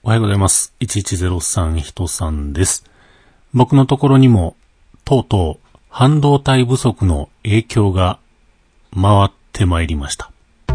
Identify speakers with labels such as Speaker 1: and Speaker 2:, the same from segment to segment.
Speaker 1: おはようございます。1103人さんです。僕のところにも、とうとう半導体不足の影響が回ってまいりました。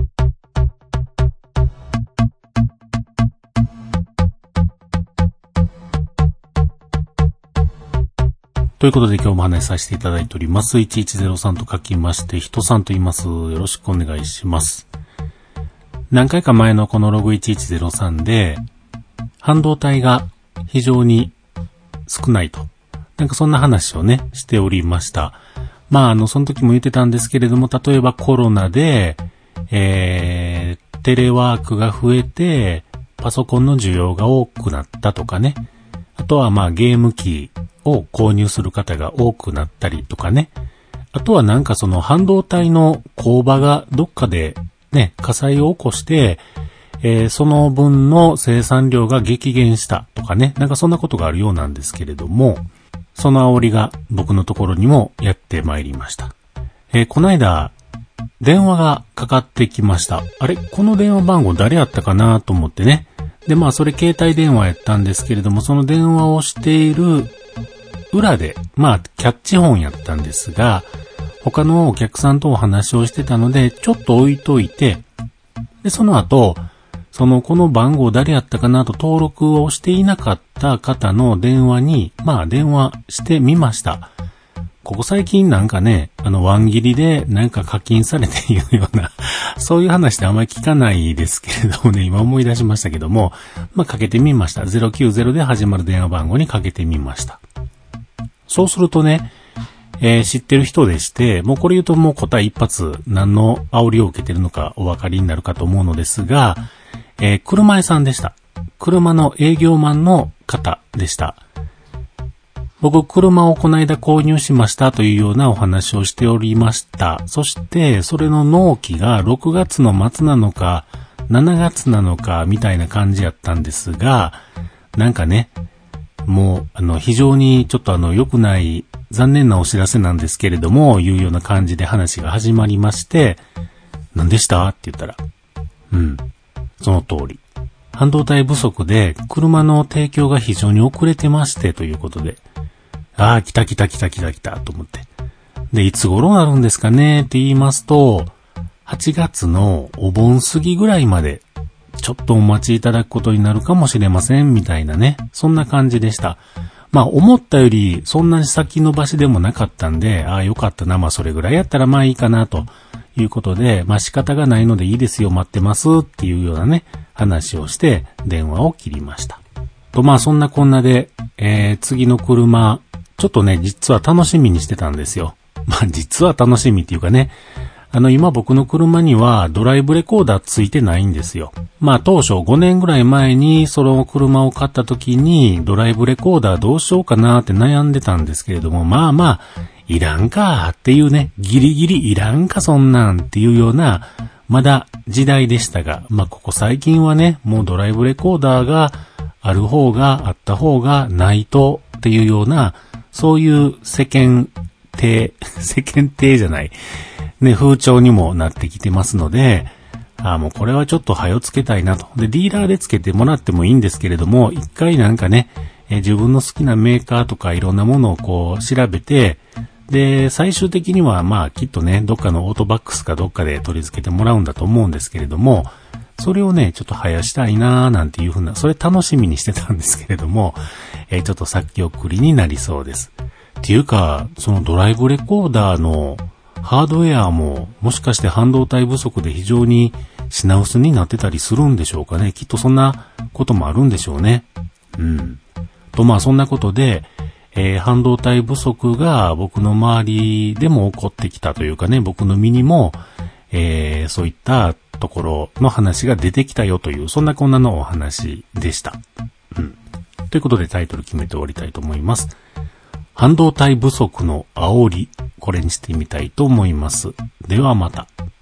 Speaker 1: ということで今日もお話しさせていただいております。1103と書きまして、人さんと言います。よろしくお願いします。何回か前のこのログ1103で、半導体が非常に少ないと。なんかそんな話をね、しておりました。その時も言ってたんですけれども、例えばコロナで、テレワークが増えて、パソコンの需要が多くなったとかね。あとはゲーム機を購入する方が多くなったりとかね。あとはなんかその半導体の工場がどっかでね、火災を起こして、その分の生産量が激減したとかね。なんかそんなことがあるようなんですけれども、その煽りが僕のところにもやってまいりました。この間、電話がかかってきました。あれ、この電話番号誰やったかなと思ってね。で、それ携帯電話やったんですけれども、その電話をしている裏で、キャッチフォンやったんですが、他のお客さんとお話をしてたので、ちょっと置いといて、で、その後、この番号誰やったかなと登録をしていなかった方の電話に、電話してみました。ここ最近なんかね、ワン切りでなんか課金されているような、そういう話ってあんまり聞かないですけれどもね、今思い出しましたけども、かけてみました。090で始まる電話番号にかけてみました。そうするとね、知ってる人でして、もうこれ言うともう答え一発何の煽りを受けてるのかお分かりになるかと思うのですが、車屋さんでした。車の営業マンの方でした。僕、車をこの間購入しましたというようなお話をしておりました。そして、それの納期が6月の末なのか、7月なのか、みたいな感じやったんですが、なんかね、もう、非常にちょっと良くない、残念なお知らせなんですけれども、いうような感じで話が始まりまして、何でしたって言ったら、その通り。半導体不足で車の提供が非常に遅れてましてということで、来たと思って。で、いつ頃なるんですかねって言いますと、8月のお盆過ぎぐらいまでちょっとお待ちいただくことになるかもしれませんみたいなね、そんな感じでした。思ったよりそんなに先延ばしでもなかったんで、よかったな、それぐらいやったらいいかなということで、仕方がないのでいいですよ、待ってますっていうようなね、話をして電話を切りました。と、そんなこんなで、次の車、ちょっとね、実は楽しみにしてたんですよ。実は楽しみっていうかね、今僕の車にはドライブレコーダーついてないんですよ。当初5年ぐらい前にその車を買った時にドライブレコーダーどうしようかなって悩んでたんですけれども、いらんかっていうね、ギリギリいらんかそんなんっていうような、まだ時代でしたが、ここ最近はね、もうドライブレコーダーがある方があった方がないとっていうような、そういう世間体じゃない、ね、風潮にもなってきてますので、もうこれはちょっと早つけたいなと。で、ディーラーでつけてもらってもいいんですけれども、一回なんかね、自分の好きなメーカーとかいろんなものを調べて、で、最終的にはきっとね、どっかのオートバックスかどっかで取り付けてもらうんだと思うんですけれども、それをね、ちょっと早したいなーなんていうふうな、それ楽しみにしてたんですけれども、ちょっと先送りになりそうです。っていうか、そのドライブレコーダーのハードウェアももしかして半導体不足で非常に品薄になってたりするんでしょうかね。きっとそんなこともあるんでしょうね。とそんなことで、半導体不足が僕の周りでも起こってきたというかね、僕の身にも、そういったところの話が出てきたよという、そんなこんなのお話でした。ということでタイトル決めて終わりたいと思います。半導体不足の煽り、これにしてみたいと思います。ではまた。